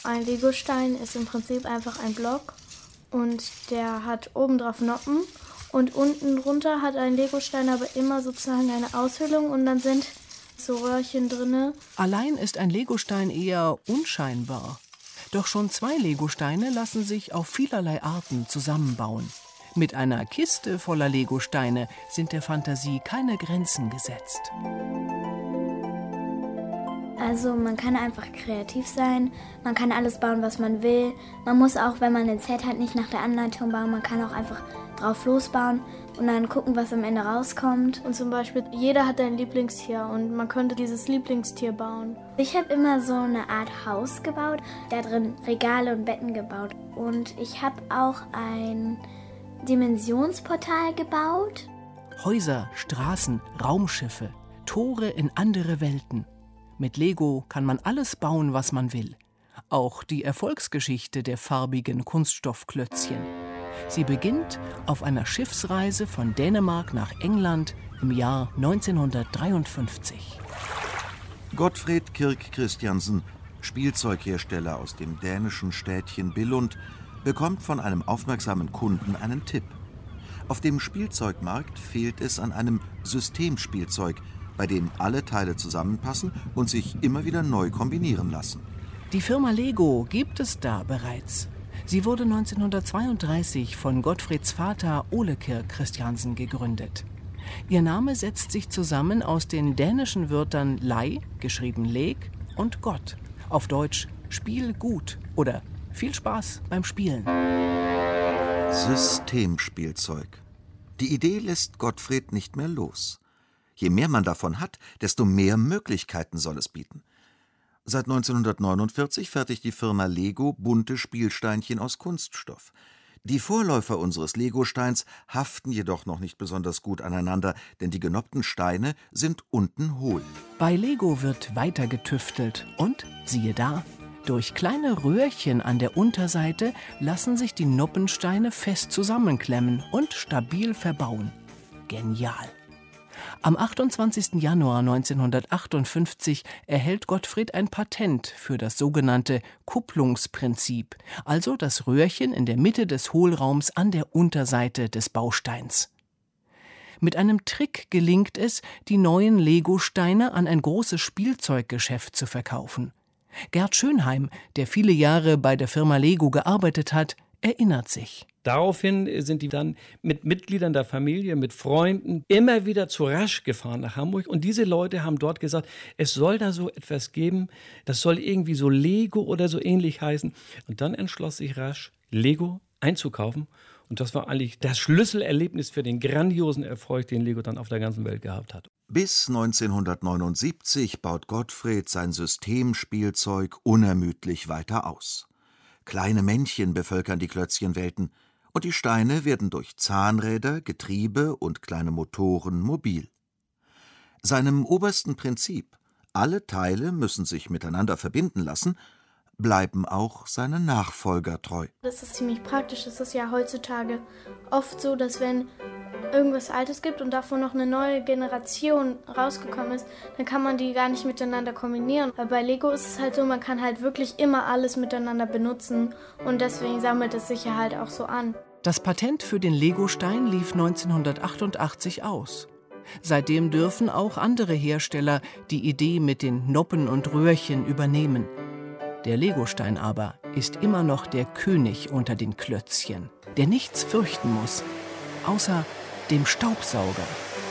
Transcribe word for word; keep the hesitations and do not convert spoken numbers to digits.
Ein Legostein ist im Prinzip einfach ein Block und der hat oben drauf Noppen und unten drunter hat ein Legostein aber immer sozusagen eine Aushöhlung und dann sind so Röhrchen drinne. Allein ist ein Legostein eher unscheinbar. Doch schon zwei Legosteine lassen sich auf vielerlei Arten zusammenbauen. Mit einer Kiste voller Legosteine sind der Fantasie keine Grenzen gesetzt. Also man kann einfach kreativ sein, man kann alles bauen, was man will. Man muss auch, wenn man ein Set hat, nicht nach der Anleitung bauen, man kann auch einfach drauf losbauen und dann gucken, was am Ende rauskommt. Und zum Beispiel, jeder hat ein Lieblingstier und man könnte dieses Lieblingstier bauen. Ich habe immer so eine Art Haus gebaut, da drin Regale und Betten gebaut. Und ich habe auch ein Dimensionsportal gebaut. Häuser, Straßen, Raumschiffe, Tore in andere Welten. Mit Lego kann man alles bauen, was man will. Auch die Erfolgsgeschichte der farbigen Kunststoffklötzchen. Sie beginnt auf einer Schiffsreise von Dänemark nach England im Jahr neunzehnhundertdreiundfünfzig. Gottfred Kirk Christiansen, Spielzeughersteller aus dem dänischen Städtchen Billund, bekommt von einem aufmerksamen Kunden einen Tipp. Auf dem Spielzeugmarkt fehlt es an einem Systemspielzeug, bei dem alle Teile zusammenpassen und sich immer wieder neu kombinieren lassen. Die Firma Lego gibt es da bereits. Sie wurde neunzehnhundertzweiunddreißig von Gottfreds Vater Ole Kirk Christiansen gegründet. Ihr Name setzt sich zusammen aus den dänischen Wörtern Leg, geschrieben Leg, und Gott, auf Deutsch Spiel gut oder viel Spaß beim Spielen. Systemspielzeug. Die Idee lässt Gottfred nicht mehr los. Je mehr man davon hat, desto mehr Möglichkeiten soll es bieten. Seit neunzehnhundertneunundvierzig fertigt die Firma Lego bunte Spielsteinchen aus Kunststoff. Die Vorläufer unseres Legosteins haften jedoch noch nicht besonders gut aneinander, denn die genoppten Steine sind unten hohl. Bei Lego wird weiter getüftelt und, siehe da, durch kleine Röhrchen an der Unterseite lassen sich die Noppensteine fest zusammenklemmen und stabil verbauen. Genial! Am achtundzwanzigsten Januar neunzehnhundertachtundfünfzig erhält Gottfred ein Patent für das sogenannte Kupplungsprinzip, also das Röhrchen in der Mitte des Hohlraums an der Unterseite des Bausteins. Mit einem Trick gelingt es, die neuen Lego-Steine an ein großes Spielzeuggeschäft zu verkaufen. Gerd Schönheim, der viele Jahre bei der Firma Lego gearbeitet hat, erinnert sich. Daraufhin sind die dann mit Mitgliedern der Familie, mit Freunden immer wieder zu Rasch gefahren nach Hamburg. Und diese Leute haben dort gesagt, es soll da so etwas geben, das soll irgendwie so Lego oder so ähnlich heißen. Und dann entschloss sich Rasch, Lego einzukaufen. Und das war eigentlich das Schlüsselerlebnis für den grandiosen Erfolg, den Lego dann auf der ganzen Welt gehabt hat. Bis neunzehnhundertneunundsiebzig baut Gottfred sein Systemspielzeug unermüdlich weiter aus. Kleine Männchen bevölkern die Klötzchenwelten und die Steine werden durch Zahnräder, Getriebe und kleine Motoren mobil. Seinem obersten Prinzip, alle Teile müssen sich miteinander verbinden lassen, bleiben auch seine Nachfolger treu. Das ist ziemlich praktisch. Es ist ja heutzutage oft so, dass wenn irgendwas Altes gibt und davon noch eine neue Generation rausgekommen ist, dann kann man die gar nicht miteinander kombinieren. Aber bei Lego ist es halt so, man kann halt wirklich immer alles miteinander benutzen und deswegen sammelt es sich ja halt auch so an. Das Patent für den Legostein lief neunzehnhundertachtundachtzig aus. Seitdem dürfen auch andere Hersteller die Idee mit den Noppen und Röhrchen übernehmen. Der Legostein aber ist immer noch der König unter den Klötzchen, der nichts fürchten muss, außer dem Staubsauger.